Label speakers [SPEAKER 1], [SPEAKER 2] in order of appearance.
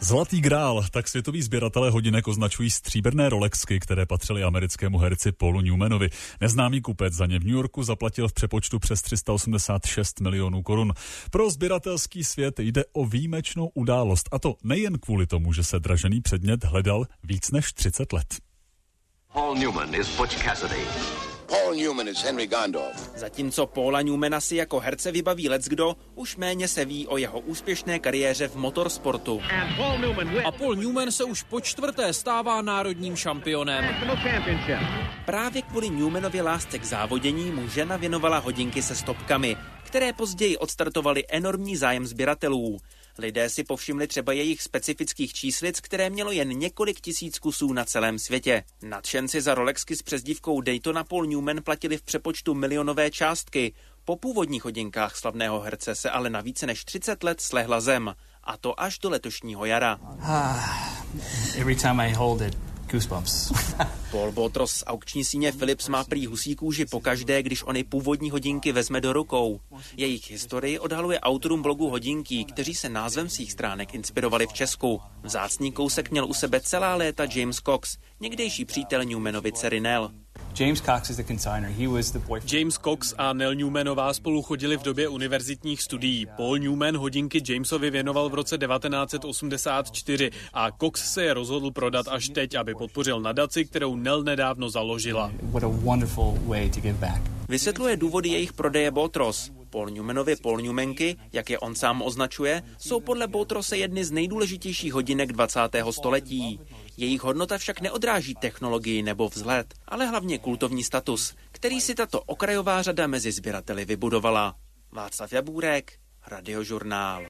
[SPEAKER 1] Zlatý grál, tak světoví sběratelé hodinek označují stříbrné Rolexky, které patřily americkému herci Paulu Newmanovi. Neznámý kupec za ně v New Yorku zaplatil v přepočtu přes 386 milionů korun. Pro sběratelský svět jde o výjimečnou událost, a to nejen kvůli tomu, že se dražený předmět hledal víc než 30 let.
[SPEAKER 2] Paul Newman is Butch Cassidy.
[SPEAKER 3] Paul Newman is Henry Gondorf.
[SPEAKER 4] Zatímco Paula Newmana si jako herce vybaví leckdo, už méně se ví o jeho úspěšné kariéře v motorsportu.
[SPEAKER 5] A Paul Newman se už po čtvrté stává národním šampionem.
[SPEAKER 4] Právě kvůli Newmanově lásce k závodění mu žena věnovala hodinky se stopkami, které později odstartovaly enormní zájem sběratelů. Lidé si povšimli třeba jejich specifických číslic, které mělo jen několik tisíc kusů na celém světě. Nadšenci za Rolexky s přezdívkou Daytona Paul Newman platili v přepočtu milionové částky. Po původních hodinkách slavného herce se ale na více než 30 let slehla zem. A to až do letošního jara.
[SPEAKER 6] Every time I hold it, goosebumps.
[SPEAKER 4] Paul Botros z aukční síně Philips má prý husí kůži pokaždé, když ony původní hodinky vezme do rukou. Jejich historii odhaluje autorům blogu Hodinky, kteří se názvem svých stránek inspirovali v Česku. Vzácný kousek měl u sebe celá léta James Cox, někdejší přítel Newmanovy dcery Nell.
[SPEAKER 5] James Cox a Nell Newmanová spolu chodili v době univerzitních studií. Paul Newman hodinky Jamesovi věnoval v roce 1984 a Cox se je rozhodl prodat až teď, aby podpořil nadaci, kterou Nell nedávno založila.
[SPEAKER 4] Vysvětluje důvody jejich prodeje Botros. Paul Newmanovi Paul Newmanky, jak je on sám označuje, jsou podle Botrose jedny z nejdůležitějších hodinek 20. století. Jejich hodnota však neodráží technologii nebo vzhled, ale hlavně kultovní status, který si tato okrajová řada mezi sběrateli vybudovala. Václav Jabůrek, Radiožurnál.